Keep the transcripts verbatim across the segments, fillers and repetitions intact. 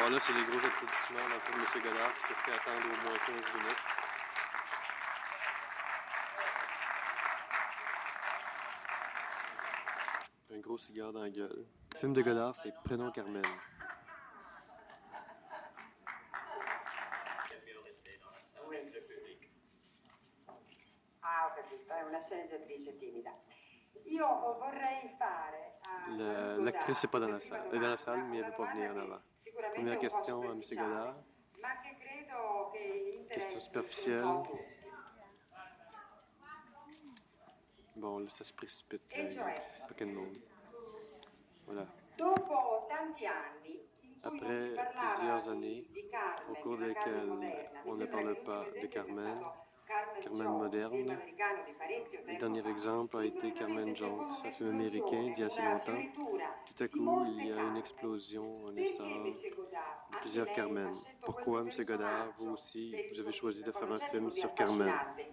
Alors là, c'est les gros applaudissements dans le film de M. Godard qui s'est fait attendre au moins quinze minutes. Un gros cigare dans la gueule. Le film de Godard, c'est Prénom Carmen. Ah, ho capito, è una sceneggiatrice timida. Io vorrei fare a L'actrice n'est pas dans la salle. Elle est dans la salle, mais elle ne veut pas venir en avant. Première question à M. Godard. Question superficielle. Bon, là, ça se précipite. Il n'y a pas qu'un monde. Voilà. Après plusieurs années, au cours desquelles on ne parle pas de Carmen, Carmen moderne. Le dernier exemple a été Carmen Jones, un film américain d'il y a assez longtemps. Tout à coup, il y a une explosion, un essor de plusieurs Carmen. Pourquoi, M. Godard, vous aussi, vous avez choisi de faire un film sur Carmen?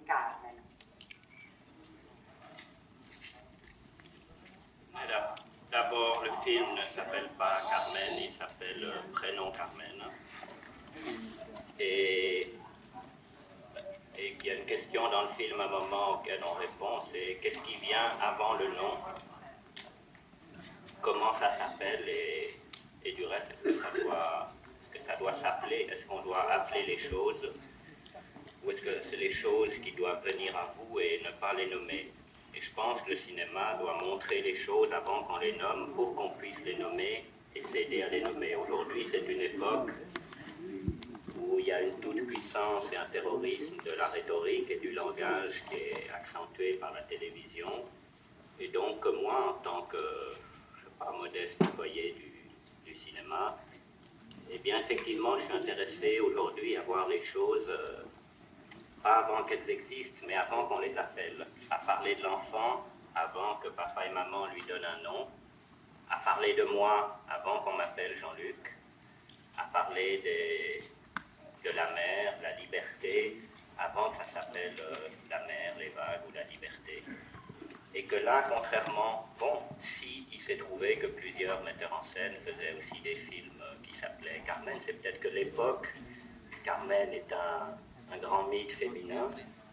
D'abord, le film ne s'appelle pas Carmen, il s'appelle Prénom Carmen. Et, et il y a une question dans le film à un moment auquel on répond, c'est qu'est-ce qui vient avant le nom? Comment ça s'appelle et, et du reste, est-ce que ça doit, est-ce que ça doit s'appeler? Est-ce qu'on doit appeler les choses? Ou est-ce que c'est les choses qui doivent venir à vous et ne pas les nommer? Et je pense que le cinéma doit montrer les choses avant qu'on les nomme pour qu'on puisse les nommer et s'aider à les nommer. Aujourd'hui, c'est une époque où il y a une toute-puissance et un terrorisme de la rhétorique et du langage qui est accentué par la télévision. Et donc, moi, en tant que, je sais pas, modeste employé du, du cinéma, eh bien, effectivement, je suis intéressé aujourd'hui à voir les choses... Euh, pas avant qu'elles existent, mais avant qu'on les appelle, à parler de l'enfant avant que papa et maman lui donnent un nom, à parler de moi avant qu'on m'appelle Jean-Luc, à parler des, de la mer, la liberté, avant que ça s'appelle euh, la mer, les vagues ou la liberté. Et que là, contrairement, bon, si il s'est trouvé que plusieurs metteurs en scène faisaient aussi des films qui s'appelaient Carmen, c'est peut-être que l'époque, Carmen est un... un grand mythe féminin,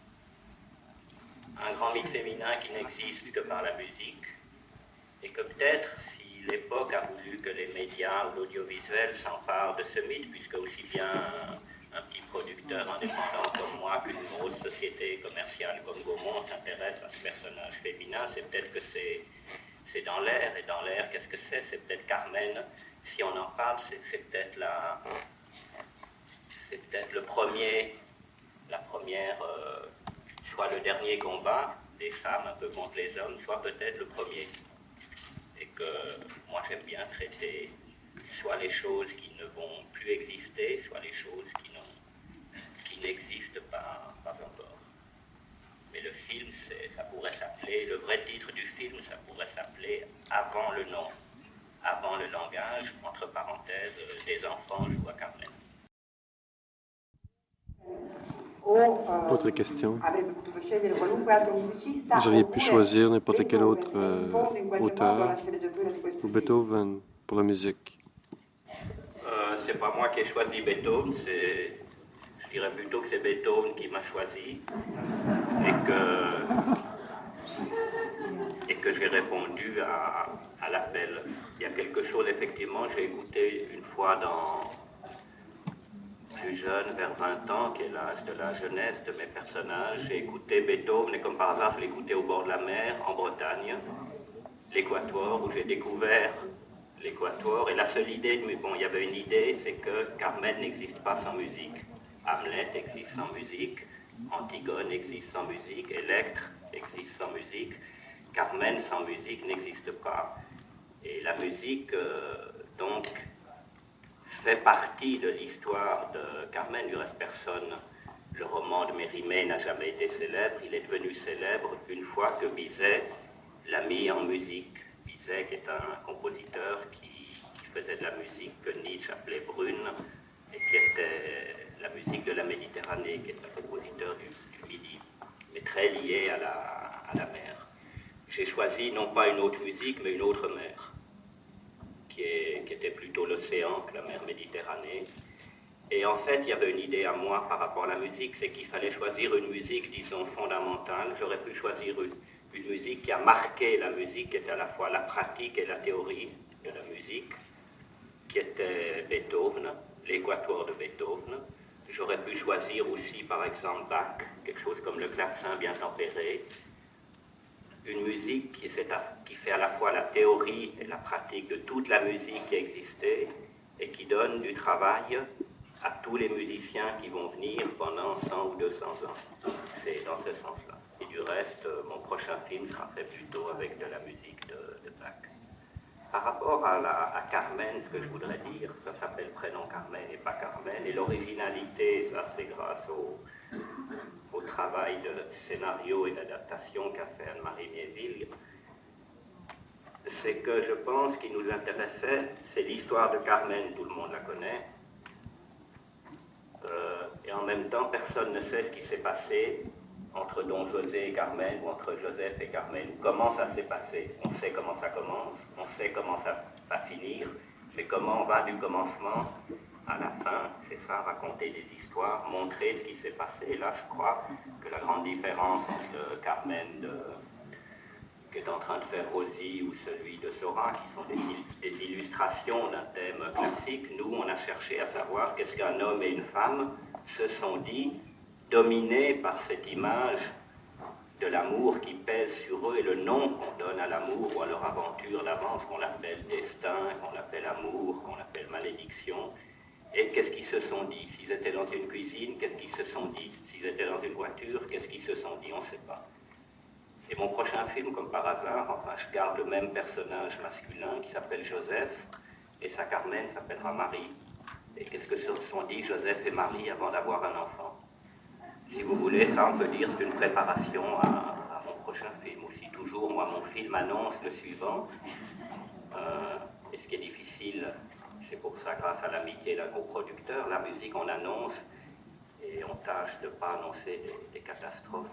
un grand mythe féminin qui n'existe que par la musique, et que peut-être si l'époque a voulu que les médias ou l'audiovisuel s'emparent de ce mythe, puisque aussi bien un, un petit producteur indépendant comme moi qu'une grosse société commerciale comme Gaumont s'intéresse à ce personnage féminin, c'est peut-être que c'est, c'est dans l'air, et dans l'air, qu'est-ce que c'est? C'est peut-être Carmen, si on en parle, c'est, c'est peut-être la... c'est peut-être le premier... la première, euh, soit le dernier combat des femmes un peu contre les hommes, soit peut-être le premier. Et que moi j'aime bien traiter soit les choses qui ne vont plus exister, soit les choses qui, qui n'existent pas, pas encore. Mais le film, c'est, ça pourrait s'appeler, le vrai titre du film, ça pourrait s'appeler Avant le nom, avant le langage, entre parenthèses, des enfants jouent à Carmen. Autre question. Vous auriez pu choisir n'importe quel autre euh, auteur ou Beethoven pour la musique? Euh, c'est pas moi qui ai choisi Beethoven, c'est, je dirais plutôt que c'est Beethoven qui m'a choisi et que, et que j'ai répondu à, à l'appel. Il y a quelque chose, effectivement, j'ai écouté une fois dans... plus jeune, vers vingt ans, qui est l'âge de la jeunesse de mes personnages. J'ai écouté Beethoven, et comme par hasard, je l'ai écouté au bord de la mer, en Bretagne, l'Équateur, où j'ai découvert l'Équateur. Et la seule idée, mais bon, il y avait une idée, c'est que Carmen n'existe pas sans musique. Hamlet existe sans musique, Antigone existe sans musique, Électre existe sans musique. Carmen sans musique n'existe pas. Et la musique, euh, donc, fait partie de l'histoire de Carmen. Du reste, personne, le roman de Mérimée n'a jamais été célèbre. Il est devenu célèbre une fois que Bizet l'a mis en musique. Bizet, qui est un compositeur qui, qui faisait de la musique que Nietzsche appelait brune, et qui était la musique de la Méditerranée, qui est un compositeur du, du Midi, mais très lié à la, à la mer. J'ai choisi non pas une autre musique, mais une autre mer. qui, est, qui était plutôt l'océan que la mer Méditerranée. Et en fait, il y avait une idée à moi par rapport à la musique, c'est qu'il fallait choisir une musique, disons, fondamentale. J'aurais pu choisir une, une musique qui a marqué la musique, qui était à la fois la pratique et la théorie de la musique, qui était Beethoven, l'Équatoire de Beethoven. J'aurais pu choisir aussi, par exemple, Bach, quelque chose comme le clavecin bien tempéré. Une musique qui, qui fait à la fois la théorie et la pratique de toute la musique qui existait et qui donne du travail à tous les musiciens qui vont venir pendant cent ou deux cents ans. C'est dans ce sens-là. Et du reste, mon prochain film sera fait plutôt avec de la musique de, de Bach. Par rapport à, la, à Carmen, ce que je voudrais dire, ça s'appelle prénom Carmen et pas Carmen, et l'originalité, ça c'est grâce au, au travail de scénario et d'adaptation qu'a fait Anne-Marie Miéville. C'est que je pense qu'il nous intéressait, c'est l'histoire de Carmen, tout le monde la connaît, euh, et en même temps, personne ne sait ce qui s'est passé entre Don José et Carmen, ou entre Joseph et Carmen, comment ça s'est passé. On sait comment ça commence, on sait comment ça va finir, mais comment on va du commencement à la fin, c'est ça, raconter des histoires, montrer ce qui s'est passé. Et là, je crois que la grande différence entre Carmen de, qui est en train de faire Rosie ou celui de Sora, qui sont des, des illustrations d'un thème classique, nous, on a cherché à savoir qu'est-ce qu'un homme et une femme se sont dit, dominés par cette image de l'amour qui pèse sur eux et le nom qu'on donne à l'amour ou à leur aventure d'avance, qu'on l'appelle destin, qu'on l'appelle amour, qu'on l'appelle malédiction. Et qu'est-ce qu'ils se sont dit? S'ils étaient dans une cuisine, qu'est-ce qu'ils se sont dit? S'ils étaient dans une voiture, qu'est-ce qu'ils se sont dit? On ne sait pas. Et mon prochain film, comme par hasard, enfin, je garde le même personnage masculin qui s'appelle Joseph, et sa Carmen s'appellera Marie. Et qu'est-ce que se sont dit Joseph et Marie avant d'avoir un enfant? Si vous voulez, ça on peut dire c'est une préparation à, à mon prochain film aussi. Toujours, moi, mon film annonce le suivant. Euh, et ce qui est difficile, c'est pour ça, grâce à l'amitié d'un coproducteur, la musique on annonce et on tâche de ne pas annoncer des, des catastrophes.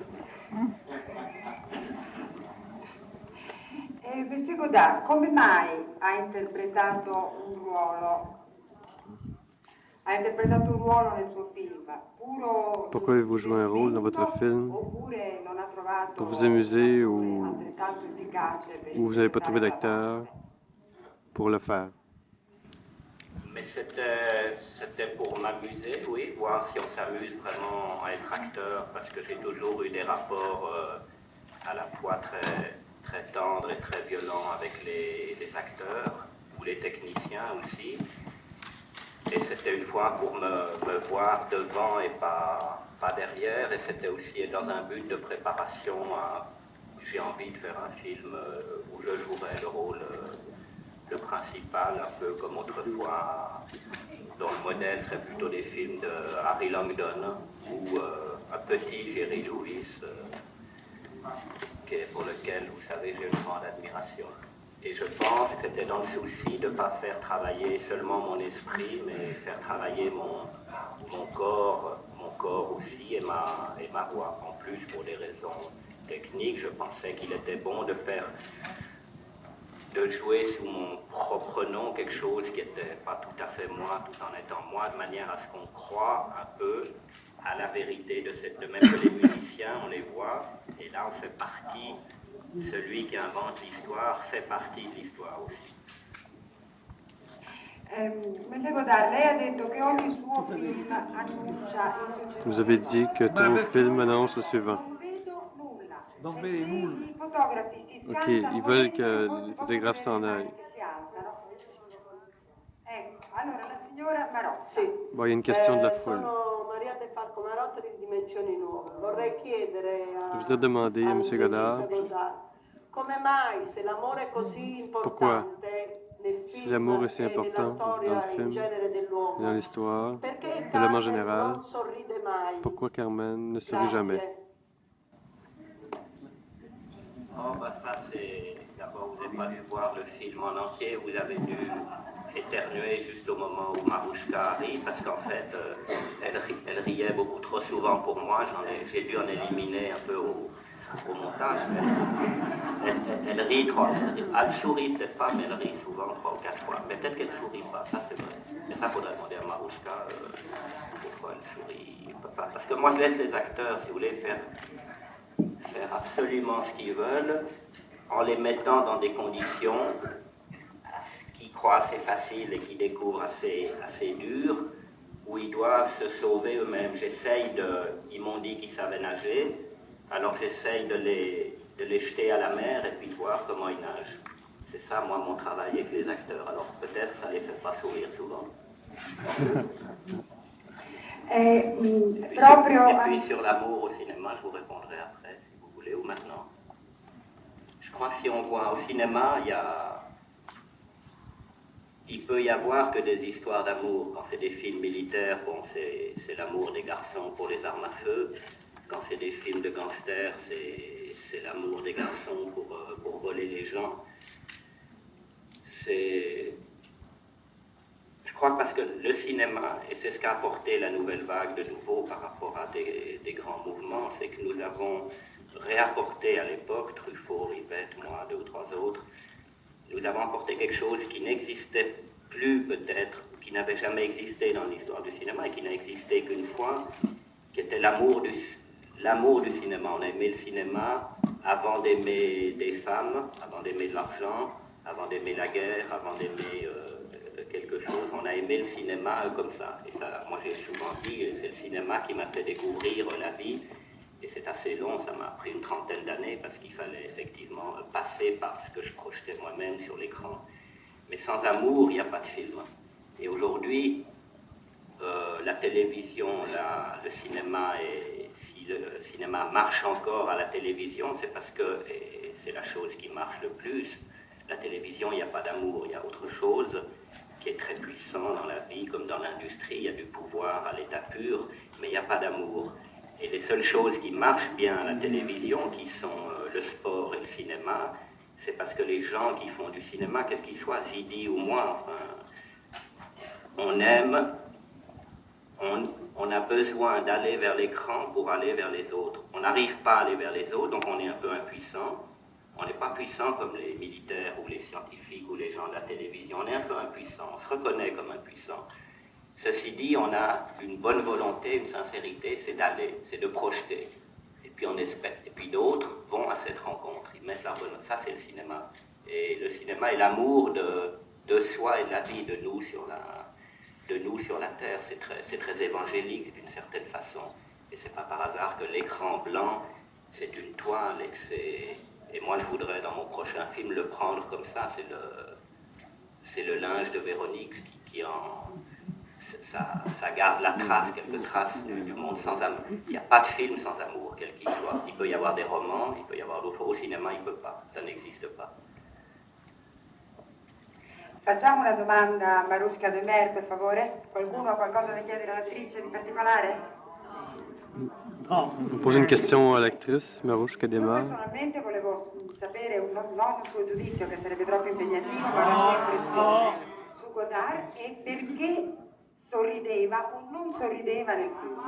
E Monsieur Godard, come mai ha interpretato un ruolo ha interpretato un ruolo nel suo film? Puro Pourquoi avez-vous joué un rôle dans votre film pour vous amuser ou, ou vous n'avez pas trouvé d'acteur pour le faire? Mais c'était, c'était pour m'amuser, oui, voir si on s'amuse vraiment à être acteur, parce que j'ai toujours eu des rapports euh, à la fois très, très tendres et très violents avec les, les acteurs, ou les techniciens aussi. Et c'était une fois pour me, me voir devant et pas, pas derrière, et c'était aussi dans un but de préparation à... J'ai envie de faire un film où je jouerais le rôle... le principal, un peu comme autrefois, dont le modèle serait plutôt des films de Harry Langdon ou euh, un petit Jerry Lewis, euh, qui est pour lequel, vous savez, j'ai une grande admiration. Et je pense que c'était dans le souci de ne pas faire travailler seulement mon esprit, mais faire travailler mon, mon corps, mon corps aussi et ma, et ma voix. En plus, pour des raisons techniques, je pensais qu'il était bon de faire de jouer sous mon propre nom quelque chose qui n'était pas tout à fait moi, tout en étant moi, de manière à ce qu'on croit un peu à la vérité de cette... De même que les musiciens, on les voit, et là on fait partie, celui qui invente l'histoire fait partie de l'histoire aussi. Vous avez dit que tous vos films annoncent le suivant. Ok, ils veulent que les photographes s'en aillent. Bon, il y a une question de la foule. Je voudrais demander à M. Godard pourquoi, si l'amour est si important dans le film, dans l'histoire, de l'homme en général, pourquoi Carmen ne sourit jamais? Oh, bah ça c'est... D'abord, vous n'avez pas dû voir le film en entier, vous avez dû éternuer juste au moment où Marouchka rit, parce qu'en fait, euh, elle, ri, elle riait beaucoup trop souvent pour moi, j'en ai, j'ai dû en éliminer un peu au, au montage, mais elle, elle, elle rit trop, elle, elle sourit peut-être pas, mais elle rit souvent. souvent trois ou quatre fois. Mais peut-être qu'elle ne sourit pas, ça c'est vrai. Mais ça, il faudrait demander à Marouchka euh, pourquoi elle sourit pas. Parce que moi, je laisse les acteurs, si vous voulez, faire, faire absolument ce qu'ils veulent, en les mettant dans des conditions qu'ils croient assez faciles et qu'ils découvrent assez, assez dures, où ils doivent se sauver eux-mêmes. J'essaye de... Ils m'ont dit qu'ils savaient nager, alors j'essaye de les, de les jeter à la mer et puis de voir comment ils nagent. C'est ça, moi, mon travail avec les acteurs. Alors peut-être ça les fait pas sourire souvent. Eh, mh, Et puis, proprio sur, et puis sur l'amour au cinéma, je vous répondrai après, si vous voulez, ou maintenant. Je crois que si on voit au cinéma, il y a... Il peut y avoir que des histoires d'amour. Quand c'est des films militaires, bon, c'est, c'est l'amour des garçons pour les armes à feu. Quand c'est des films de gangsters, c'est, c'est l'amour des garçons pour, euh, pour voler les gens. C'est... Je crois que parce que le cinéma, et c'est ce qu'a apporté la nouvelle vague de nouveau par rapport à des, des grands mouvements, c'est que nous avons réapporté à l'époque, Truffaut, Rivette, moi, deux ou trois autres, nous avons apporté quelque chose qui n'existait plus peut-être, qui n'avait jamais existé dans l'histoire du cinéma et qui n'a existé qu'une fois, qui était l'amour du, l'amour du cinéma. On a aimé le cinéma avant d'aimer des femmes, avant d'aimer de l'argent, avant d'aimer la guerre, avant d'aimer euh, quelque chose. On a aimé le cinéma euh, comme ça. Et ça, moi j'ai souvent dit, c'est le cinéma qui m'a fait découvrir la vie. Et c'est assez long, ça m'a pris une trentaine d'années parce qu'il fallait effectivement passer par ce que je projetais moi-même sur l'écran. Mais sans amour, il n'y a pas de film. Et aujourd'hui, euh, la télévision, la, le cinéma, et si le cinéma marche encore à la télévision, c'est parce que, et c'est la chose qui marche le plus, la télévision, il n'y a pas d'amour, il y a autre chose qui est très puissant dans la vie, comme dans l'industrie, il y a du pouvoir à l'état pur, mais il n'y a pas d'amour. Et les seules choses qui marchent bien à la télévision, qui sont euh, le sport et le cinéma, c'est parce que les gens qui font du cinéma, qu'est-ce qu'ils soient, Zidi ou moi, enfin, on aime, on, on a besoin d'aller vers l'écran pour aller vers les autres. On n'arrive pas à aller vers les autres, donc on est un peu impuissant. On n'est pas puissant comme les militaires ou les scientifiques ou les gens de la télévision, on est un peu impuissant, on se reconnaît comme impuissant. Ceci dit, on a une bonne volonté, une sincérité, c'est d'aller, c'est de projeter. Et puis on espère. Et puis d'autres vont à cette rencontre, ils mettent la bonne... Ça, c'est le cinéma. Et le cinéma est l'amour de, de soi et de la vie, de nous sur la, de nous sur la terre. C'est très, c'est très évangélique d'une certaine façon. Et c'est pas par hasard que l'écran blanc, c'est une toile et que c'est... Et moi, je voudrais, dans mon prochain film, le prendre comme ça. C'est le, c'est le linge de Véronique qui, qui en... Ça, ça garde la trace, quelques traces du, du monde sans amour. Il n'y a pas de film sans amour, quel qu'il soit. Il peut y avoir des romans, il peut y avoir d'autres. Au cinéma, il ne peut pas. Ça n'existe pas. Facciamo una domanda a Marouchka De Mer, per favore. Qualcuno ha qualcosa da chiedere all'attrice di particolare? No. On pose une question à l'actrice, Marouchka De Mer. Personalmente volevo sapere, un, non un suo giudizio, che sarebbe troppo impegnativo, ma una sua impressione su Godard e perché sorrideva o non sorrideva nel film.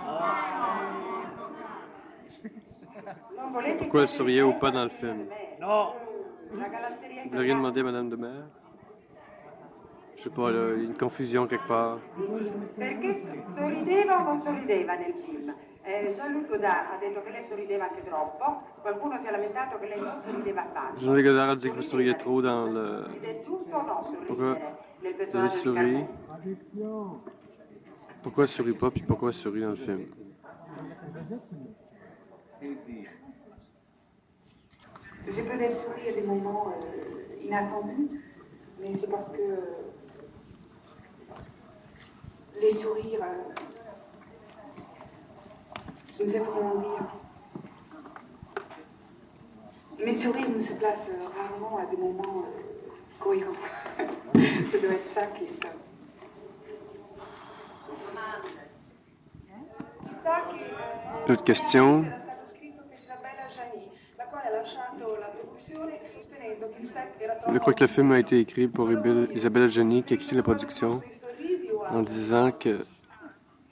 Non volete Pourquoi elle souriait ou pas dans le film? Non. La galanteria Vous voulez rien demander à Madame De Mer? Je sais pas, là, une confusion quelque part. Perché sorrideva o non sorrideva nel film? Eh, Jean-Luc Godard ha detto che lei sorrideva anche troppo, qualcuno si è lamentato che lei non sorrideva tanto. Jean-Luc Godard a dit que vous souriez trop dans le... Ed è giusto o no sorridere Pourquoi nel vous avez personaggio di souri? Carmen? Pourquoi elle sourit pas, puis pourquoi elle sourit dans le film? J'ai peut-être souri à des moments euh, inattendus, mais c'est parce que les sourires, euh, je ne sais pas comment dire. Mes sourires ne se placent euh, rarement à des moments euh, cohérents. Ça doit être ça qui est ça. D'autres questions? Je crois que le film a été écrit pour Isabelle Adjani qui a quitté la production en disant que...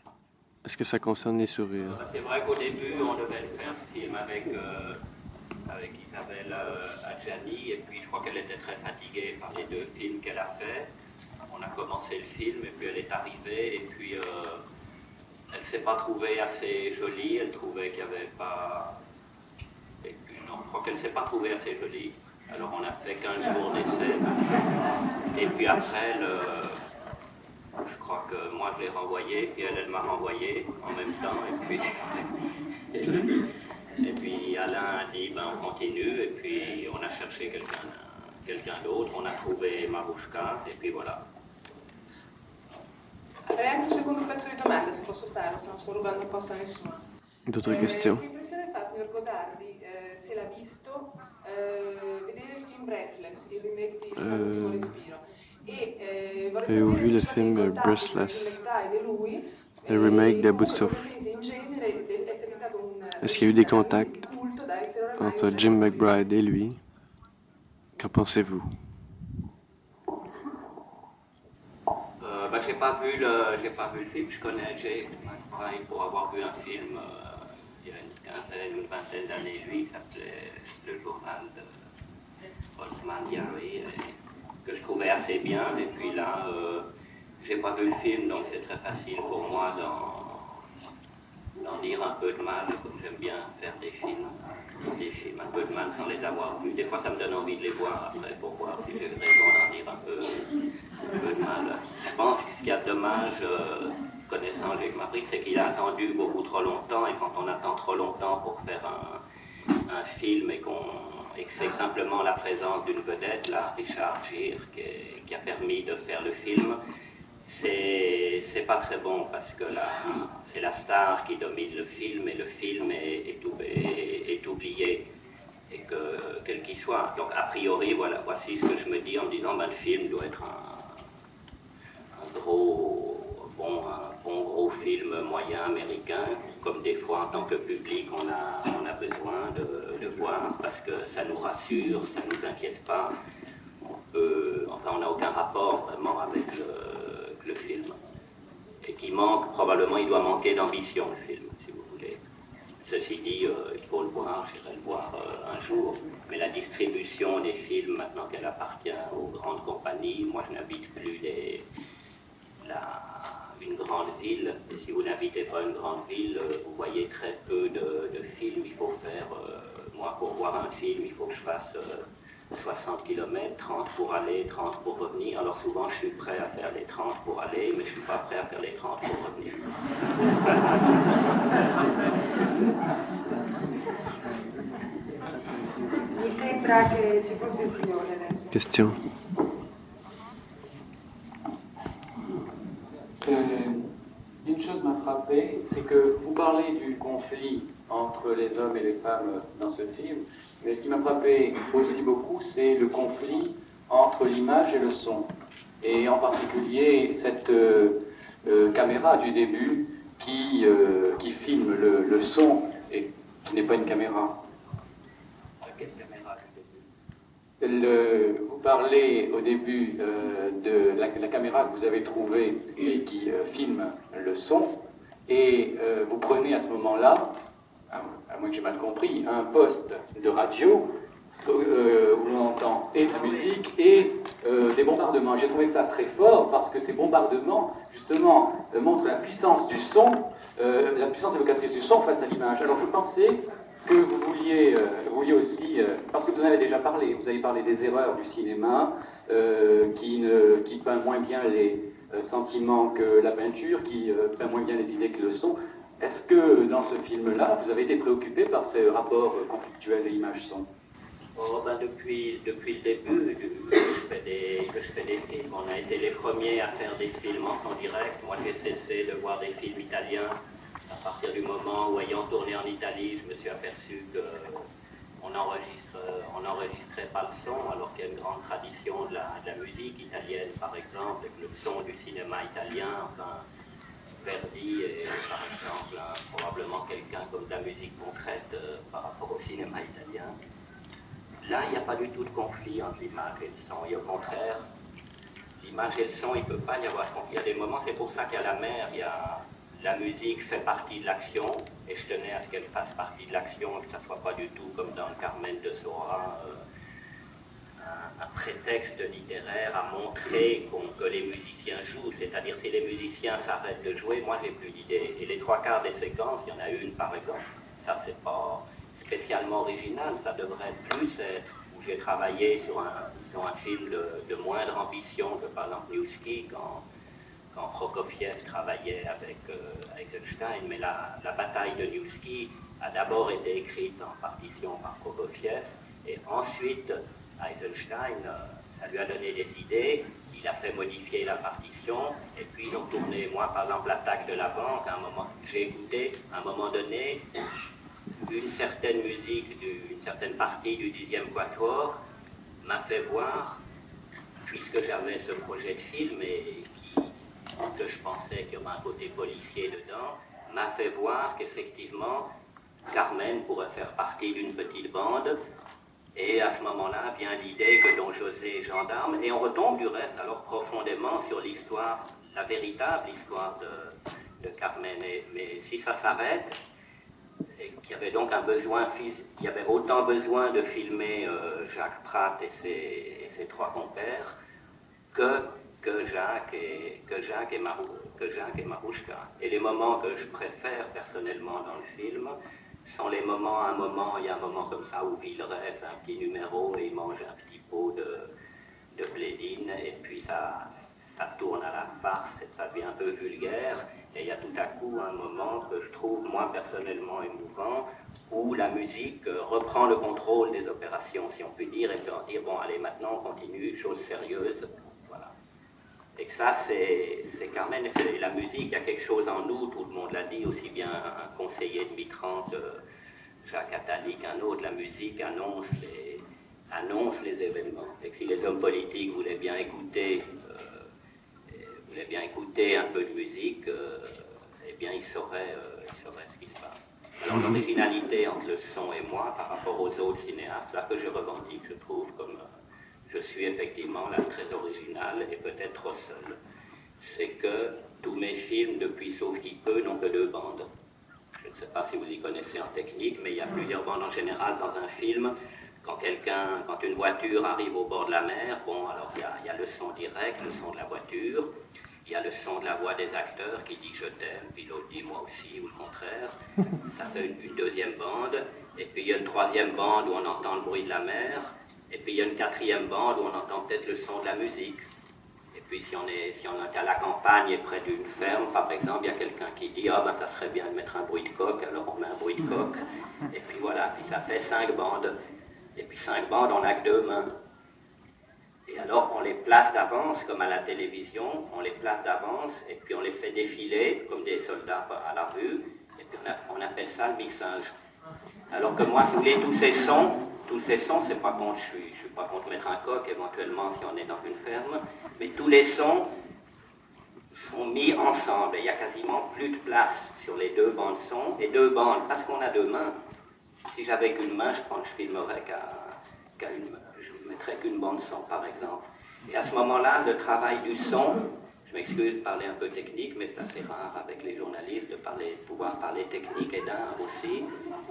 Est-ce que ça concerne les sourires? C'est vrai qu'au début, on devait faire un film avec, euh, avec Isabelle euh, Adjani, et puis je crois qu'elle était très fatiguée par les deux films qu'elle a fait. On a commencé le film, et puis elle est arrivée, et puis euh, elle ne s'est pas trouvée assez jolie, elle trouvait qu'il n'y avait pas... Et puis non, je crois qu'elle ne s'est pas trouvée assez jolie. Alors on a fait quinze jours d'essai, et puis après, le... je crois que moi je l'ai renvoyée, puis elle, elle m'a renvoyé en même temps, et puis... et puis... Et puis Alain a dit, ben, on continue, et puis on a cherché quelqu'un quelqu'un d'autre, on a trouvé Marouchka, e puis voilà. Avrei anche un secondo pezzo di domanda, se posso farlo, se non sto rubando un posto a nessuno. D'autres Eh, questions? che impressione fa, signor Godardi, eh, se l'ha visto, eh, vedere il film Breathless, il remake di L'ultimo Euh, respiro? E eh, vorrei Avez-vous vu sapere le se ci sono film dei contatti Breathless, tra Jim McBride e lui, le remake e d'À bout de comunque souffle? come pensi in genere di essere diventato un Est-ce qu'il y a eu des regista contacts di culto da essere ormai entre oggetto Jim di McBride et lui? Qu'en pensez-vous? Euh, bah, j'ai pas vu le, j'ai pas vu le film. Je connais Jay McBride pour avoir vu un film euh, il y a une quinzaine ou une vingtaine d'années. Lui, il s'appelait Le Journal de Osman Diary, et que je trouvais assez bien. Et puis là, euh, j'ai pas vu le film, donc c'est très facile pour moi d'en, d'en dire un peu de mal, comme j'aime bien faire des films, des films un peu de mal sans les avoir vus. Des fois, ça me donne envie de les voir après pour voir si j'ai raison d'en dire un peu. Un peu de mal. Je pense que ce qu'il y a de dommage, euh, connaissant Jake McBride, c'est qu'il a attendu beaucoup trop longtemps, et quand on attend trop longtemps pour faire un, un film et, qu'on, et que c'est simplement la présence d'une vedette, là, Richard Gere, qui, est, qui a permis de faire le film, c'est, c'est pas très bon, parce que là, c'est la star qui domine le film, et le film est, est, est, est oublié. Et que, quel qu'il soit. Donc a priori, voilà, voici ce que je me dis en me disant, ben, le film doit être un, un gros, bon, un bon gros film moyen américain, comme des fois en tant que public on a, on a besoin de, de voir, parce que ça nous rassure, ça ne nous inquiète pas. On peut, enfin, on n'a aucun rapport vraiment avec le, le film. Et qui manque, probablement, il doit manquer d'ambition, le film, si vous voulez. Ceci dit, euh, il faut le voir, j'irai le voir euh, un jour, mais la distribution des films, maintenant qu'elle appartient aux grandes compagnies, moi je n'habite plus les, la, une grande ville, et si vous n'habitez pas une grande ville, euh, vous voyez très peu de, de films. Il faut faire, euh, moi pour voir un film, il faut que je fasse euh, soixante kilomètres, trente pour aller, trente pour revenir. Alors souvent je suis prêt à faire les trente pour aller, mais je ne suis pas prêt à faire les trente pour revenir. Mi sembra che ci fosse il signore adesso. Question. Euh, une chose m'a frappé, c'est que vous parlez du conflit entre les hommes et les femmes dans ce film, mais ce qui m'a frappé aussi beaucoup, c'est le conflit entre l'image et le son. Et en particulier cette euh, euh, caméra du début qui, euh, qui filme le, le son et qui n'est pas une caméra. Quelle caméra du début ? Le, vous parlez au début euh, de la, la caméra que vous avez trouvée et qui euh, filme le son, et euh, vous prenez à ce moment-là, à, à moins que j'ai mal compris, un poste de radio euh, où l'on entend et de la musique et euh, des bombardements. J'ai trouvé ça très fort parce que ces bombardements, justement, euh, montrent la puissance du son, euh, la puissance évocatrice du son face à l'image. Alors je pensais que vous vouliez, euh, vous vouliez aussi, euh, parce que vous en avez déjà parlé, vous avez parlé des erreurs du cinéma, euh, qui, ne, qui peint moins bien les euh, sentiments que la peinture, qui euh, peint moins bien les idées que le son. Est-ce que dans ce film-là, vous avez été préoccupé par ces rapports euh, conflictuels image-son? Oh, ben depuis, depuis le début que je, fais des, que je fais des films, on a été les premiers à faire des films en son direct. Moi j'ai cessé de voir des films italiens à partir du moment où, ayant tourné en Italie, je me suis aperçu qu'on n'enregistre, on n'enregistrait pas le son, alors qu'il y a une grande tradition de la, de la musique italienne, par exemple, avec le son du cinéma italien. Enfin, Verdi est, par exemple, un, probablement quelqu'un comme de la musique concrète euh, par rapport au cinéma italien. Là, il n'y a pas du tout de conflit entre l'image et le son, et au contraire, l'image et le son, il ne peut pas y avoir de conflit. Il y a des moments, c'est pour ça qu'à la mer, il y a la musique fait partie de l'action, et je tenais à ce qu'elle fasse partie de l'action, et que ça ne soit pas du tout comme dans le Carmen de Sora, euh, un, un prétexte littéraire à montrer qu'on, que les musiciens jouent, c'est-à-dire si les musiciens s'arrêtent de jouer, moi j'ai plus d'idée. Et les trois quarts des séquences, il y en a une par exemple, ça c'est pas spécialement original, ça devrait plus être où j'ai travaillé sur un, sur un film de, de moindre ambition que par exemple Niewski, quand quand Prokofiev travaillait avec euh, Eisenstein, mais la, la bataille de Niewski a d'abord été écrite en partition par Prokofiev, et ensuite Eisenstein, euh, ça lui a donné des idées, il a fait modifier la partition, et puis ils ont tourné, moi par exemple l'attaque de la banque, à un moment, j'ai écouté, à un moment donné, une certaine musique, du, une certaine partie du dixième quatuor m'a fait voir, puisque j'avais ce projet de film, et que je pensais qu'il y aurait un côté policier dedans, m'a fait voir qu'effectivement, Carmen pourrait faire partie d'une petite bande, et à ce moment-là vient l'idée que Don José est gendarme, et on retombe du reste alors profondément sur l'histoire, la véritable histoire de, de Carmen. Et, mais si ça s'arrête, et qu'il y avait donc un besoin physique, qu'il y avait autant besoin de filmer euh, Jacques Prat et ses, et ses trois compères, que que Jacques et, que Jacques et, Marou, que Jacques et Marouchka. Et les moments que je préfère personnellement dans le film sont les moments, un moment, il y a un moment comme ça où Villeray fait un petit numéro et il mange un petit pot de, de blédine, et puis ça, ça tourne à la farce et ça devient un peu vulgaire, et il y a tout à coup un moment que je trouve moi personnellement émouvant, où la musique reprend le contrôle des opérations, si on peut dire, et peut dire, bon allez maintenant on continue, chose sérieuse. Et que ça, c'est Carmen, c'est la musique, il y a quelque chose en nous, tout le monde l'a dit, aussi bien un conseiller de Mitterrand, Jacques Attali, qu'un autre, la musique annonce les, annonce les événements. Et que si les hommes politiques voulaient bien écouter, euh, voulaient bien écouter un peu de musique, euh, eh bien ils sauraient, euh, ils sauraient ce qui se passe. Alors l'originalité entre le son et moi, par rapport aux autres cinéastes, là que je revendique, je trouve, comme... je suis effectivement là très original et peut-être trop seul, c'est que tous mes films, depuis Sauf qui peut, n'ont que deux bandes. Je ne sais pas si vous y connaissez en technique, mais il y a plusieurs bandes en général dans un film. Quand quelqu'un, quand une voiture arrive au bord de la mer, bon, alors il y a, il y a le son direct, le son de la voiture, il y a le son de la voix des acteurs qui dit je t'aime, puis l'autre dit moi aussi, ou le contraire. Ça fait une, une deuxième bande, et puis il y a une troisième bande où on entend le bruit de la mer. Et puis il y a une quatrième bande où on entend peut-être le son de la musique. Et puis si on est, si on est à la campagne et près d'une ferme, par exemple, il y a quelqu'un qui dit « Ah ben ça serait bien de mettre un bruit de coq », alors on met un bruit de coq. Et puis voilà, puis ça fait cinq bandes. Et puis cinq bandes, on n'a que deux mains. Et alors on les place d'avance, comme à la télévision, on les place d'avance, et puis on les fait défiler, comme des soldats à la rue, et puis on, a, on appelle ça le mixage. Alors que moi, si vous voulez, tous ces sons, tous ces sons, c'est pas contre, je suis, je suis pas contre mettre un coq éventuellement si on est dans une ferme, mais tous les sons sont mis ensemble et il y a quasiment plus de place sur les deux bandes son et deux bandes, parce qu'on a deux mains. Si j'avais qu'une main, je pense que je filmerais qu'à qu'à une main, je mettrais qu'une bande son par exemple. Et à ce moment-là, le travail du son, je m'excuse de parler un peu technique, mais c'est assez rare avec les journalistes de parler, de pouvoir parler technique et d'art aussi.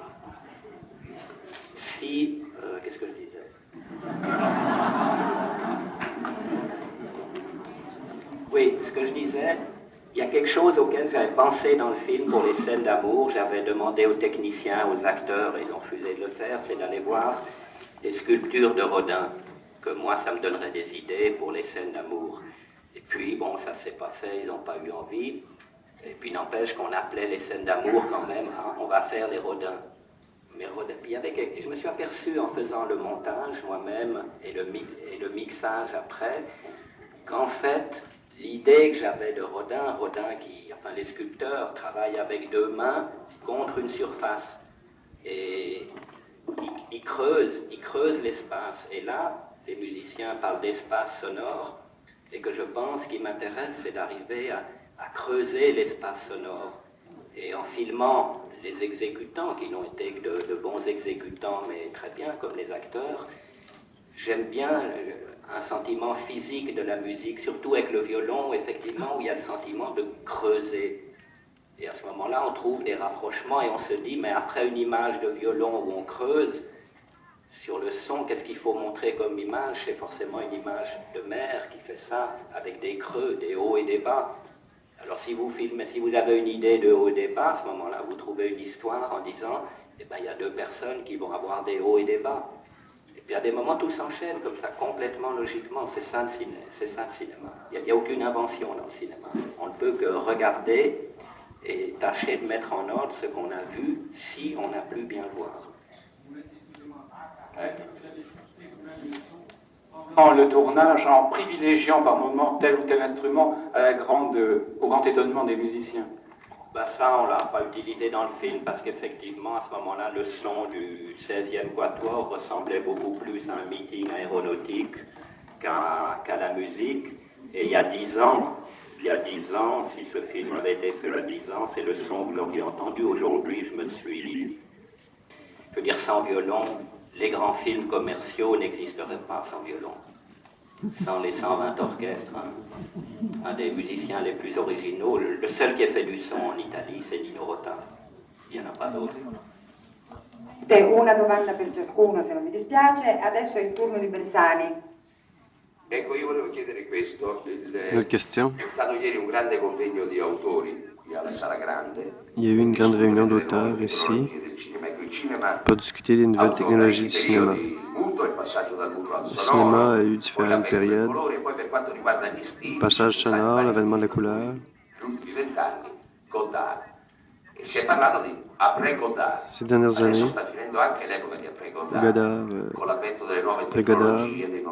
Si, euh, qu'est-ce que je disais? Oui, ce que je disais, il y a quelque chose auquel j'avais pensé dans le film pour les scènes d'amour. J'avais demandé aux techniciens, aux acteurs, et ils ont refusé de le faire, c'est d'aller voir des sculptures de Rodin, que moi, ça me donnerait des idées pour les scènes d'amour. Et puis, bon, ça s'est pas fait, ils n'ont pas eu envie. Et puis, n'empêche qu'on appelait les scènes d'amour quand même, hein, on va faire les Rodins. Mais il y avait quelque... je me suis aperçu en faisant le montage moi-même et le, mi... et le mixage après, qu'en fait, l'idée que j'avais de Rodin, Rodin qui, enfin les sculpteurs travaillent avec deux mains contre une surface. Et ils, ils creusent, ils creusent l'espace. Et là, les musiciens parlent d'espace sonore, et que je pense qu'il m'intéresse, c'est d'arriver à, à creuser l'espace sonore. Et en filmant les exécutants, qui n'ont été que de, de bons exécutants, mais très bien, comme les acteurs, j'aime bien un sentiment physique de la musique, surtout avec le violon, effectivement, où il y a le sentiment de creuser. Et à ce moment-là, on trouve des rapprochements et on se dit, mais après une image de violon où on creuse, sur le son, qu'est-ce qu'il faut montrer comme image? C'est forcément une image de mer qui fait ça, avec des creux, des hauts et des bas. Alors si vous filmez, si vous avez une idée de haut et des bas, à ce moment-là, vous trouvez une histoire en disant, eh ben, il y a deux personnes qui vont avoir des hauts et des bas. Et puis à des moments, tout s'enchaîne comme ça, complètement logiquement. C'est ça le cinéma. C'est ça le cinéma. Il n'y a, a aucune invention dans le cinéma. On ne peut que regarder et tâcher de mettre en ordre ce qu'on a vu si on a pu bien le voir. En le tournage, en privilégiant par moment tel ou tel instrument à la grande, au grand étonnement des musiciens. Ben ça, on ne l'a pas utilisé dans le film parce qu'effectivement, à ce moment-là, le son du seizième quatuor ressemblait beaucoup plus à un meeting aéronautique qu'à qu'à la musique. Et il y a dix ans, il y a dix ans, si ce film avait été fait il y a dix ans, c'est le son que vous l'auriez entendu. Aujourd'hui, je me suis dit, je veux dire, sans violon, les grands films commerciaux n'existeraient pas sans violon. Sans les cent vingt orchestres, un, un des musiciens les plus originaux, le, le seul qui ait fait du son en Italie, c'est Nino Rota. Il n'y en a pas d'autre. Una domanda per ciascuno, se non mi dispiace. Adesso è il turno di Bersani. Ecco, io volevo chiedere questo. Une question. È stato ieri un grande convegno di autori qui alla Sala Grande. Il y a eu une grande réunion d'auteurs ici pour discuter des nouvelles technologies du cinéma. Le cinéma a eu différentes périodes. Le passage sonore, l'avènement de la couleur. Ces dernières années, Godard, euh, après Godard.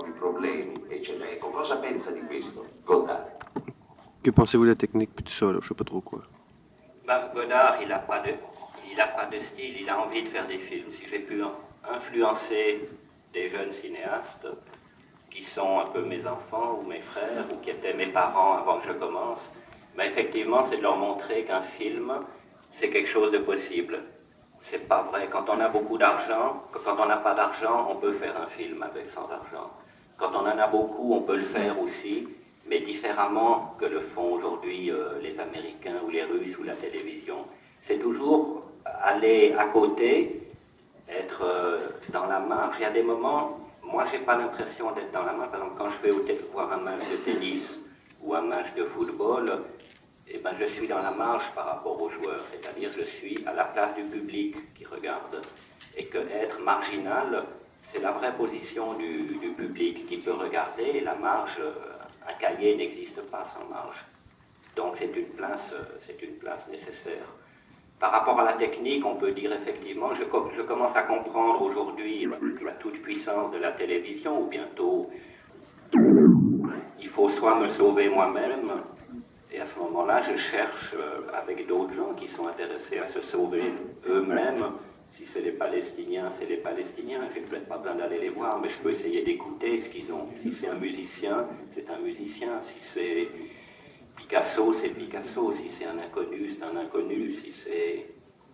Que pensez-vous de la technique puis tout ça, là, je sais pas trop quoi. Ben, Godard, il n'a pas de, il a pas de style, il a envie de faire des films. Si j'ai pu influencer des jeunes cinéastes qui sont un peu mes enfants ou mes frères ou qui étaient mes parents avant que je commence, ben effectivement, c'est de leur montrer qu'un film, c'est quelque chose de possible. C'est pas vrai. Quand on a beaucoup d'argent, quand on n'a pas d'argent, on peut faire un film avec sans argent. Quand on en a beaucoup, on peut le faire aussi, mais différemment que le font aujourd'hui euh, les Américains ou les Russes ou la télévision. C'est toujours aller à côté, être euh, dans la marge. Il y a des moments, moi j'ai pas l'impression d'être dans la marge. Par exemple, quand je vais au voir un match de tennis ou un match de football, eh ben, je suis dans la marge par rapport aux joueurs, c'est-à-dire je suis à la place du public qui regarde. Et que être marginal, c'est la vraie position du, du public qui peut regarder, et la marge, un cahier n'existe pas sans marge. Donc c'est une place, c'est une place nécessaire. Par rapport à la technique, on peut dire effectivement, je, je commence à comprendre aujourd'hui la toute-puissance de la télévision, ou bientôt, il faut soit me sauver moi-même, et à ce moment-là, je cherche euh, avec d'autres gens qui sont intéressés à se sauver eux-mêmes. Si c'est les Palestiniens, c'est les Palestiniens. Je n'ai peut-être pas besoin d'aller les voir, mais je peux essayer d'écouter ce qu'ils ont. Si c'est un musicien, c'est un musicien. Si c'est Picasso, c'est Picasso. Si c'est un inconnu, c'est un inconnu. Si c'est...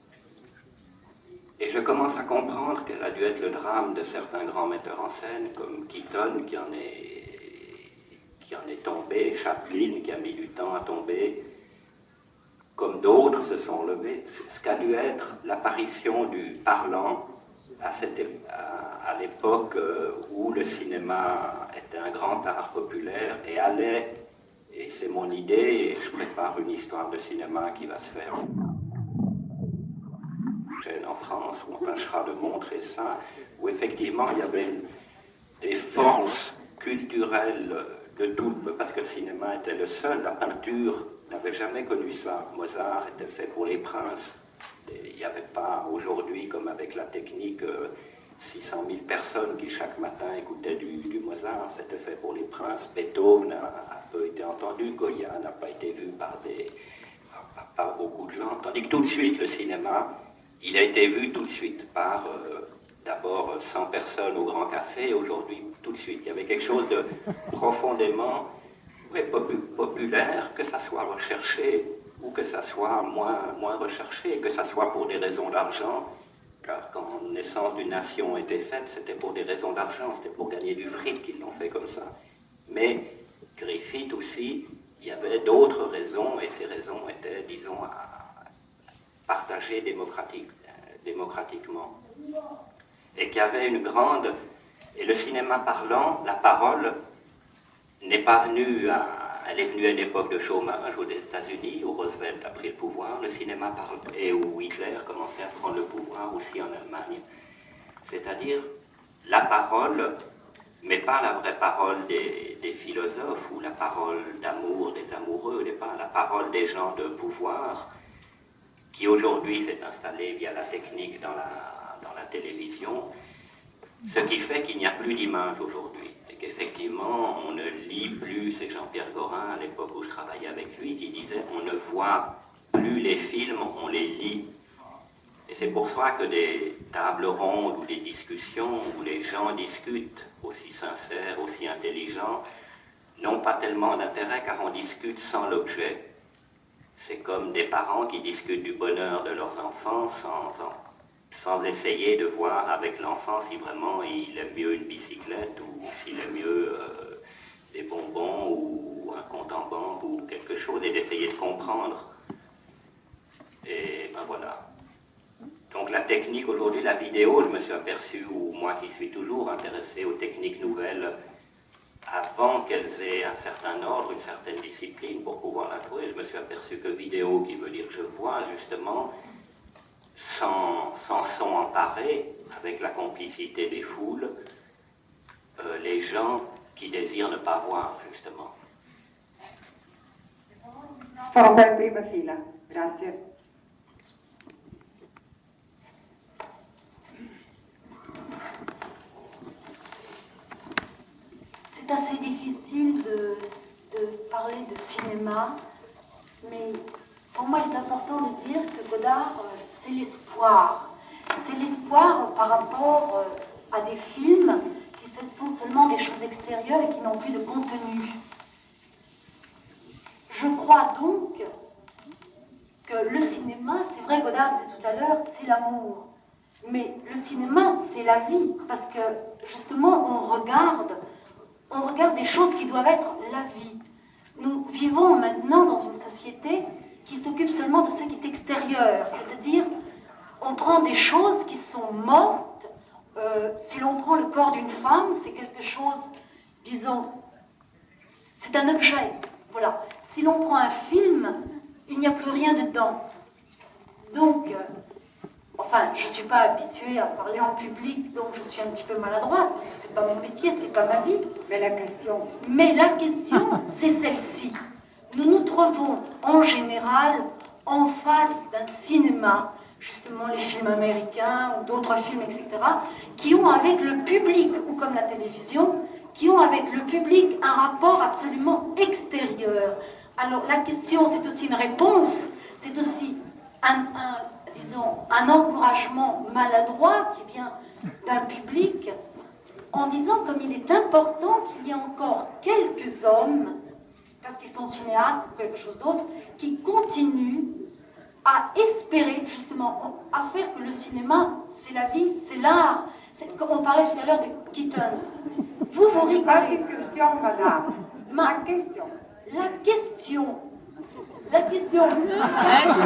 Et je commence à comprendre quel a dû être le drame de certains grands metteurs en scène, comme Keaton, qui en est... qui en est tombé, Chaplin qui a mis du temps à tomber, comme d'autres se sont levés. Ce qu'a dû être l'apparition du parlant à, cette, à, à l'époque où le cinéma était un grand art populaire et allait, et c'est mon idée, et je prépare une histoire de cinéma qui va se faire en France, où on tâchera de montrer ça, où effectivement il y avait une, des forces culturelles de tout, parce que le cinéma était le seul, la peinture n'avait jamais connu ça. Mozart était fait pour les princes. Et il n'y avait pas aujourd'hui, comme avec la technique, euh, six cent mille personnes qui chaque matin écoutaient du, du Mozart, c'était fait pour les princes. Beethoven a, a peu été entendu, Goya n'a pas été vu par, des, par, par beaucoup de gens, tandis que tout de suite le cinéma, il a été vu tout de suite par... Euh, d'abord cent personnes au Grand Café, aujourd'hui tout de suite. Il y avait quelque chose de profondément oui, popu populaire, que ça soit recherché ou que ça soit moins, moins recherché, que ça soit pour des raisons d'argent, car quand la naissance d'une nation était faite, c'était pour des raisons d'argent, c'était pour gagner du fric qu'ils l'ont fait comme ça. Mais Griffith aussi, il y avait d'autres raisons, et ces raisons étaient, disons, à, partagé démocratique, démocratiquement. Et qu'il y avait une grande... Et le cinéma parlant, la parole n'est pas venue à... Elle est venue à une époque de chômage aux États-Unis, où Roosevelt a pris le pouvoir, le cinéma parle, et où Hitler commençait à prendre le pouvoir aussi en Allemagne. C'est-à-dire la parole, mais pas la vraie parole des, des philosophes, ou la parole d'amour des amoureux, n'est pas la parole des gens de pouvoir, qui aujourd'hui s'est installée via la technique dans la, dans la télévision, ce qui fait qu'il n'y a plus d'image aujourd'hui. Qu'effectivement, on ne lit plus, c'est Jean-Pierre Gorin, à l'époque où je travaillais avec lui, qui disait on ne voit plus les films, on les lit. Et c'est pour ça que des tables rondes ou des discussions où les gens discutent, aussi sincères, aussi intelligents, n'ont pas tellement d'intérêt car on discute sans l'objet. C'est comme des parents qui discutent du bonheur de leurs enfants sans, sans, sans essayer de voir avec l'enfant si vraiment il aime mieux une bicyclette ou s'il aime mieux euh, des bonbons ou un compte en banque ou quelque chose, et d'essayer de comprendre. Et ben voilà. Donc la technique aujourd'hui, la vidéo, je me suis aperçu, ou moi qui suis toujours intéressé aux techniques nouvelles, avant qu'elles aient un certain ordre, une certaine discipline pour pouvoir la trouver, je me suis aperçu que vidéo, qui veut dire je vois justement, sans, sans son emparé, avec la complicité des foules, euh, les gens qui désirent ne pas voir, justement. Sono qua in prima fila, grazie. C'est assez difficile de, de parler de cinéma, mais pour moi il est important de dire que Godard, c'est l'espoir. C'est l'espoir par rapport à des films qui sont seulement des choses extérieures et qui n'ont plus de contenu. Je crois donc que le cinéma, c'est vrai, Godard disait tout à l'heure, c'est l'amour. Mais le cinéma, c'est la vie, parce que justement, on regarde, on regarde des choses qui doivent être la vie. Nous vivons maintenant dans une société qui s'occupe seulement de ce qui est extérieur, c'est-à-dire, on prend des choses qui sont mortes. Euh, si l'on prend le corps d'une femme, c'est quelque chose, disons, c'est un objet, voilà. Si l'on prend un film, il n'y a plus rien dedans. Donc, euh, enfin, je ne suis pas habituée à parler en public, donc je suis un petit peu maladroite, parce que c'est pas mon métier, c'est pas ma vie. Mais la question... Mais la question, c'est celle-ci. Nous nous trouvons, en général, en face d'un cinéma, justement les films américains ou d'autres films, et cetera, qui ont avec le public, ou comme la télévision, qui ont avec le public un rapport absolument extérieur. Alors la question, c'est aussi une réponse, c'est aussi un, un, disons, un encouragement maladroit qui vient d'un public, en disant comme il est important qu'il y ait encore quelques hommes, parce qu'ils sont cinéastes ou quelque chose d'autre, qui continuent à espérer justement, à faire que le cinéma, c'est la vie, c'est l'art. Comme on parlait tout à l'heure de Keaton. Vous vous rigolez. Pas une question, madame. Ma question. La question. La question. Je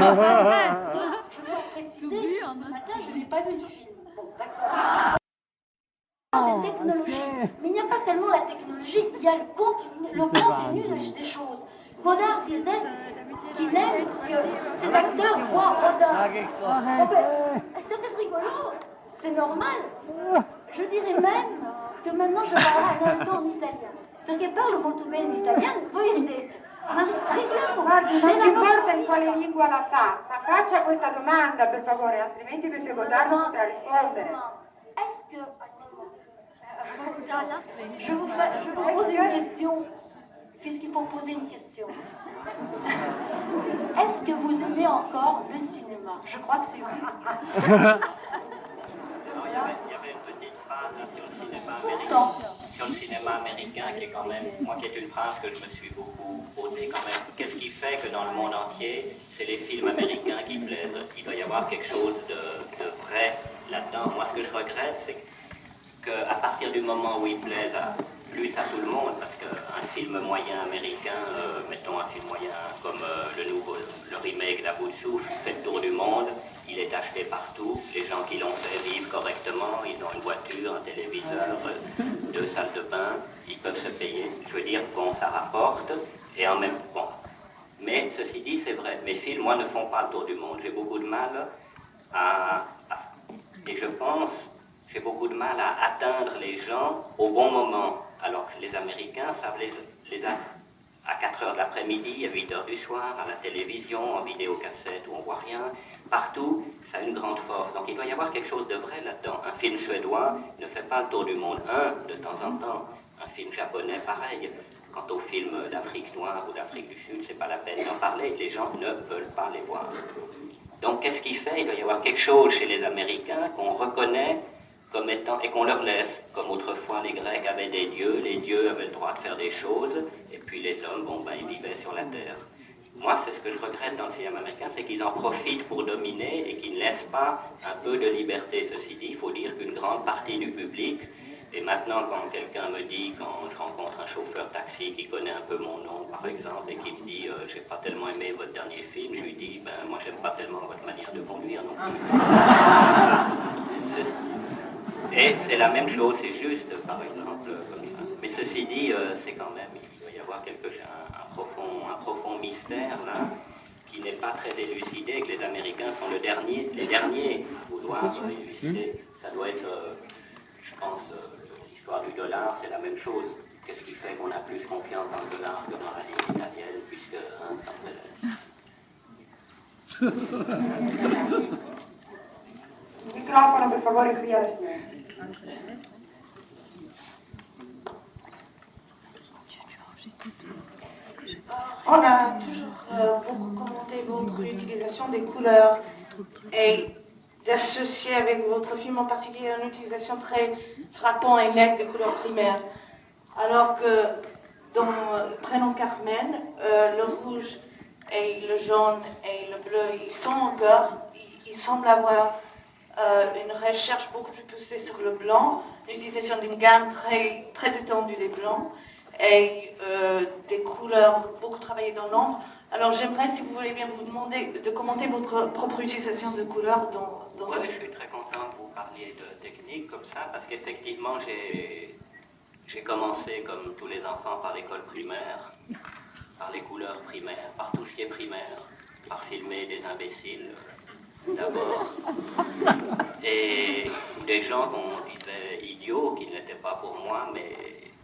dois préciser que ce matin, je n'ai pas vu le film. Bon, d'accord. Des technologies. Mais il n'y a pas seulement la technologie, il y a le contenu, le contenu des choses. Godard disait qu'il aime que ses acteurs voient Rodin. C'était rigolo, c'est normal. Je dirais même que maintenant je parlerai un instant en italien. Perché parlo molto bene l'italiano, voi ridete. Ma ridiamo, Guardi, non ci importa in quale lingua la fa, ma faccia questa domanda per favore, altrimenti questo Godard non potrà rispondere. Est-ce que... Je vous, fais, je vous pose une question, puisqu'il faut poser une question. Est-ce que vous aimez encore le cinéma? Je crois que c'est oui. Il y avait une petite phrase là, sur le cinéma américain, sur le cinéma américain qui est quand même, moi qui est une phrase que je me suis beaucoup posée quand même. Qu'est-ce qui fait que dans le monde entier, c'est les films américains qui plaisent? Il doit y avoir quelque chose de, de vrai là-dedans. Moi, ce que je regrette, c'est qu'à partir du moment où ils plaisent à, plus à tout le monde, parce qu'un film moyen américain, euh, mettons un film moyen comme euh, le nouveau, le remake d'À bout de souffle, fait le tour du monde, il est acheté partout, les gens qui l'ont fait vivent correctement, ils ont une voiture, un téléviseur, deux salles de bain, ils peuvent se payer. Je veux dire, bon, ça rapporte, et en même temps, bon. Mais ceci dit, c'est vrai, mes films, moi, ne font pas le tour du monde. J'ai beaucoup de mal à, à et je pense, j'ai beaucoup de mal à atteindre les gens au bon moment, alors que les Américains savent les, les a, à quatre heures de l'après-midi, à huit heures du soir, à la télévision, en vidéocassette où on voit rien, partout, ça a une grande force. Donc il doit y avoir quelque chose de vrai là-dedans. Un film suédois ne fait pas le tour du monde, un, de temps en temps. Un film japonais, pareil. Quant aux films d'Afrique noire ou d'Afrique du Sud, c'est pas la peine d'en parler, les gens ne veulent pas les voir. Donc qu'est-ce qui fait? Il doit y avoir quelque chose chez les Américains qu'on reconnaît comme étant, et qu'on leur laisse, comme autrefois les Grecs avaient des dieux, les dieux avaient le droit de faire des choses, et puis les hommes, bon ben, ils vivaient sur la terre. Moi, c'est ce que je regrette dans le cinéma américain, c'est qu'ils en profitent pour dominer et qu'ils ne laissent pas un peu de liberté. Ceci dit, il faut dire qu'une grande partie du public, et maintenant quand quelqu'un me dit, quand je rencontre un chauffeur taxi qui connaît un peu mon nom par exemple, et qui me dit euh, j'ai pas tellement aimé votre dernier film, je lui dis, ben moi j'aime pas tellement votre manière de conduire non plus. Et c'est la même chose, c'est juste, par exemple, comme ça. Mais ceci dit, euh, c'est quand même, il doit y avoir quelque chose, un, un, profond, un profond mystère, là, qui n'est pas très élucidé, et que les Américains sont le dernier, les derniers à vouloir élucider. Ça doit être, euh, je pense, euh, l'histoire du dollar, c'est la même chose. Qu'est-ce qui fait qu'on a plus confiance dans le dollar que dans la ligne italienne, puisque, hein, ça me... Il microfono per favore qui alla signora. On a toujours euh, beaucoup commenté votre utilisation des couleurs et d'associer avec votre film en particulier une utilisation très frappante et nette des couleurs primaires. Alors que dans euh, Prénom Carmen, euh, le rouge et le jaune et le bleu, ils sont encore, ils, ils semblent avoir euh, une recherche beaucoup plus poussée sur le blanc, l'utilisation d'une gamme très, très étendue des blancs et euh, des couleurs beaucoup travaillées dans l'ombre. Alors j'aimerais, si vous voulez bien, vous demander de commenter votre propre utilisation de couleurs dans, dans ouais, ce film. Je suis très content que vous parliez de technique comme ça, parce qu'effectivement, j'ai, j'ai commencé, comme tous les enfants, par l'école primaire, par les couleurs primaires, par tout ce qui est primaire, par filmer des imbéciles d'abord, et des gens qu'on disait idiots, qui ne l'étaient pas pour moi, mais...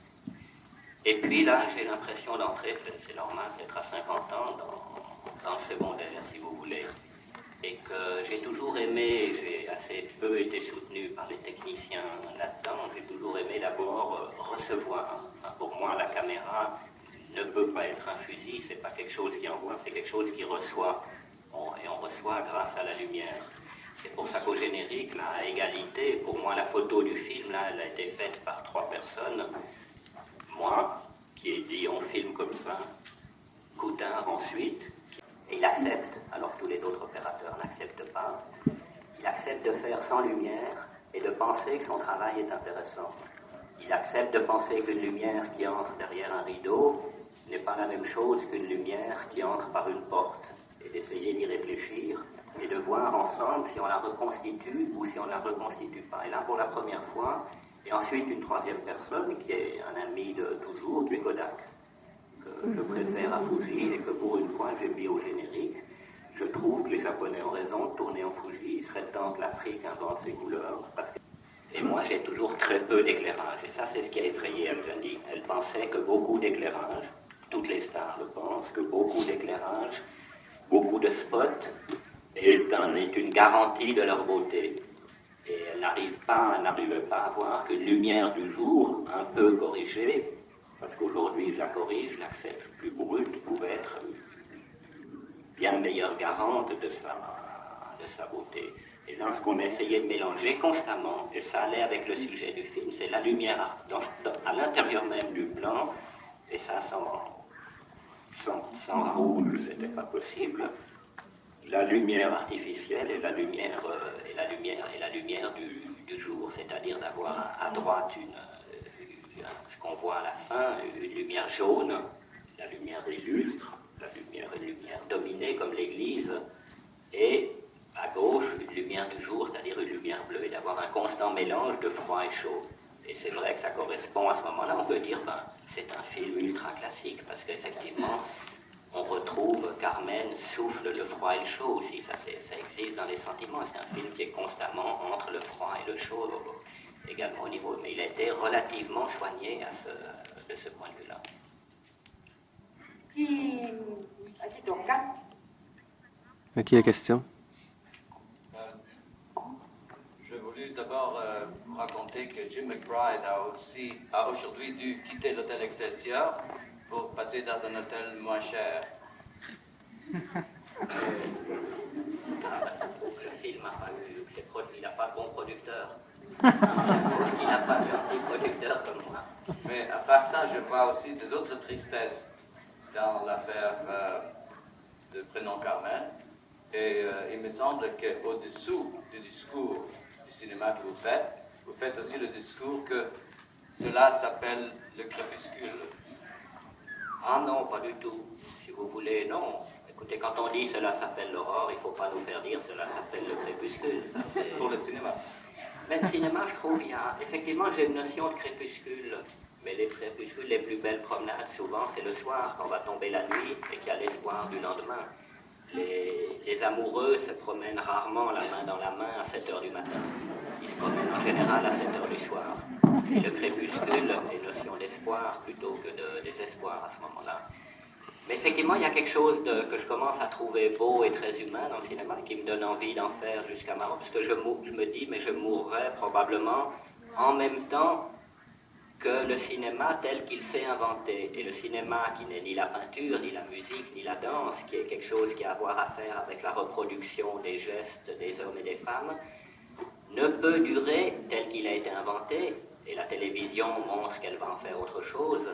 Et puis là, j'ai l'impression d'entrer, c'est normal d'être à cinquante ans, dans, dans le secondaire, si vous voulez, et que j'ai toujours aimé, j'ai assez peu été soutenu par les techniciens là-dedans, j'ai toujours aimé d'abord recevoir. Enfin, pour moi, la caméra ne peut pas être un fusil, c'est pas quelque chose qui envoie, c'est quelque chose qui reçoit. On, et on reçoit grâce à la lumière. C'est pour ça qu'au générique, là, à égalité, pour moi, la photo du film, là, elle a été faite par trois personnes. Moi, qui ai dit on filme comme ça, Coutard ensuite, et il accepte, alors que tous les autres opérateurs n'acceptent pas, il accepte de faire sans lumière et de penser que son travail est intéressant. Il accepte de penser qu'une lumière qui entre derrière un rideau n'est pas la même chose qu'une lumière qui entre par une porte, et d'essayer d'y réfléchir et de voir ensemble si on la reconstitue ou si on ne la reconstitue pas. Et là, pour la première fois, et ensuite une troisième personne qui est un ami de toujours, qui est Kodak, que je préfère à Fuji et que pour une fois j'ai mis au générique. Je trouve que les Japonais ont raison de tourner en Fuji. Il serait temps que l'Afrique invente ses couleurs. Parce que... Et moi j'ai toujours très peu d'éclairage. Et ça c'est ce qui a effrayé Adjani. Elle pensait que beaucoup d'éclairage, toutes les stars le pensent, que beaucoup d'éclairage, beaucoup de spots est, un, est une garantie de leur beauté. Et elle n'arrive pas, elle n'arrivait pas à voir qu'une lumière du jour, un peu corrigée, parce qu'aujourd'hui je la corrige, je l'accepte plus brute, pouvait être bien meilleure garante de sa, de sa beauté. Et là, ce qu'on essayait de mélanger constamment, et ça allait avec le sujet du film, c'est la lumière dans, dans, à l'intérieur même du plan, et ça sans, sans, sans Raoul, c'était pas possible. La lumière artificielle et la lumière, euh, et la lumière, et la lumière du, du jour, c'est-à-dire d'avoir à, à droite une, une, ce qu'on voit à la fin, une lumière jaune, la lumière des lustres, la lumière, une lumière dominée illuminé comme l'église, et à gauche, une lumière du jour, c'est-à-dire une lumière bleue, et d'avoir un constant mélange de froid et chaud. Et c'est vrai que ça correspond à ce moment-là, on peut dire, ben, c'est un film ultra classique, parce qu'effectivement, on retrouve Carmen souffle le froid et le chaud aussi, ça, ça existe dans les sentiments, c'est un film qui est constamment entre le froid et le chaud, également au niveau, mais il a été relativement soigné à ce, de ce point de vue-là. Qui, à qui tocca? À qui la question? Je voulais d'abord euh, raconter que Jim McBride a aussi a aujourd'hui dû quitter l'hôtel Excelsior pour passer dans un hôtel moins cher. Le film n'a pas eu, il n'a pas de bon producteur. Il n'a pas de gentil producteur comme moi. Mais à part ça, je vois aussi des autres tristesses dans l'affaire euh, de Prénom Carmen. Et euh, il me semble qu'au-dessous du discours du cinéma que vous faites, vous faites aussi le discours que cela s'appelle le crépuscule. Ah non, pas du tout. Si vous voulez, non. Écoutez, quand on dit cela s'appelle l'aurore, il ne faut pas nous faire dire cela s'appelle le crépuscule. Ça, pour le cinéma. Mais le cinéma, je trouve, il y a... Effectivement, j'ai une notion de crépuscule. Mais les crépuscules, les plus belles promenades, souvent, c'est le soir, quand va tomber la nuit et qu'il y a l'espoir du lendemain. Les, les amoureux se promènent rarement la main dans la main à sept heures du matin. Ils se promènent en général à sept heures du soir. Et le crépuscule est notion d'espoir plutôt que de désespoir à ce moment-là. Mais effectivement, il y a quelque chose de, que je commence à trouver beau et très humain dans le cinéma qui me donne envie d'en faire jusqu'à ma mort, parce que je, je me dis, mais je mourrai probablement en même temps que le cinéma tel qu'il s'est inventé. Et le cinéma qui n'est ni la peinture, ni la musique, ni la danse, qui est quelque chose qui a à voir à faire avec la reproduction des gestes des hommes et des femmes, ne peut durer tel qu'il a été inventé, et la télévision montre qu'elle va en faire autre chose,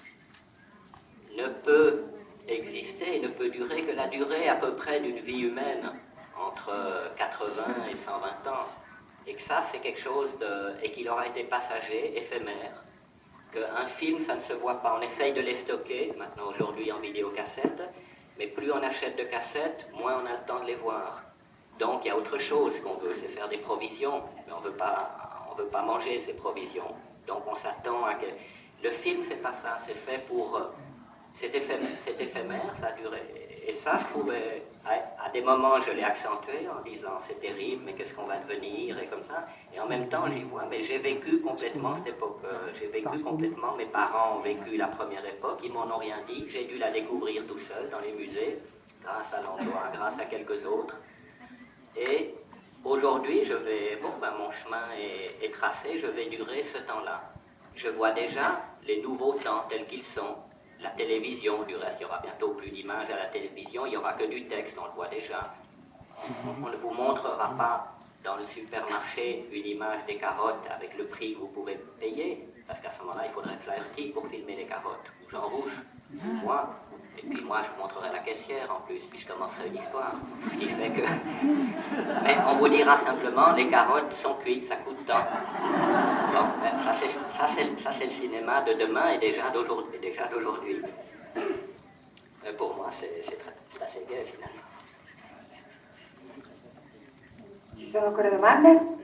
ne peut exister, ne peut durer que la durée à peu près d'une vie humaine, entre quatre-vingts et cent vingt ans. Et que ça, c'est quelque chose de... et qu'il aura été passager, éphémère. Qu'un film, ça ne se voit pas. On essaye de les stocker, maintenant aujourd'hui en vidéocassette, mais plus on achète de cassettes, moins on a le temps de les voir. Donc il y a autre chose qu'on veut, c'est faire des provisions, mais on veut pas, on veut pas manger ces provisions. Donc on s'attend à que... Le film, c'est pas ça, c'est fait pour... C'est éphémère, c'est éphémère, ça a duré. Et ça, je trouvais, à, à des moments, je l'ai accentué en disant c'est terrible, mais qu'est-ce qu'on va devenir, et comme ça. Et en même temps, j'y vois, mais j'ai vécu complètement cette époque. Euh, j'ai vécu complètement, mes parents ont vécu la première époque, ils m'en ont rien dit. J'ai dû la découvrir tout seul dans les musées, grâce à l'emploi, grâce à quelques autres. Et aujourd'hui, je vais, bon, ben, mon chemin est, est tracé, je vais durer ce temps-là. Je vois déjà les nouveaux temps tels qu'ils sont. La télévision, du reste, il y aura bientôt plus d'images à la télévision, il n'y aura que du texte, on le voit déjà. On, on ne vous montrera pas dans le supermarché une image des carottes avec le prix que vous pouvez payer, parce qu'à ce moment-là, il faudrait Flaherty pour filmer les carottes, ou Jean Rouge, ou moi. Et puis moi, je vous montrerai la caissière en plus, puis je commencerai une histoire. Ce qui fait que... Mais on vous dira simplement, les carottes sont cuites, ça coûte tant. Bon, ben, ça c'est ça, ça, ça, le cinéma de demain et déjà d'aujourd'hui. Déjà d'aujourd'hui. Mais pour moi, c'est assez gai finalement. Ci sono ancora domande?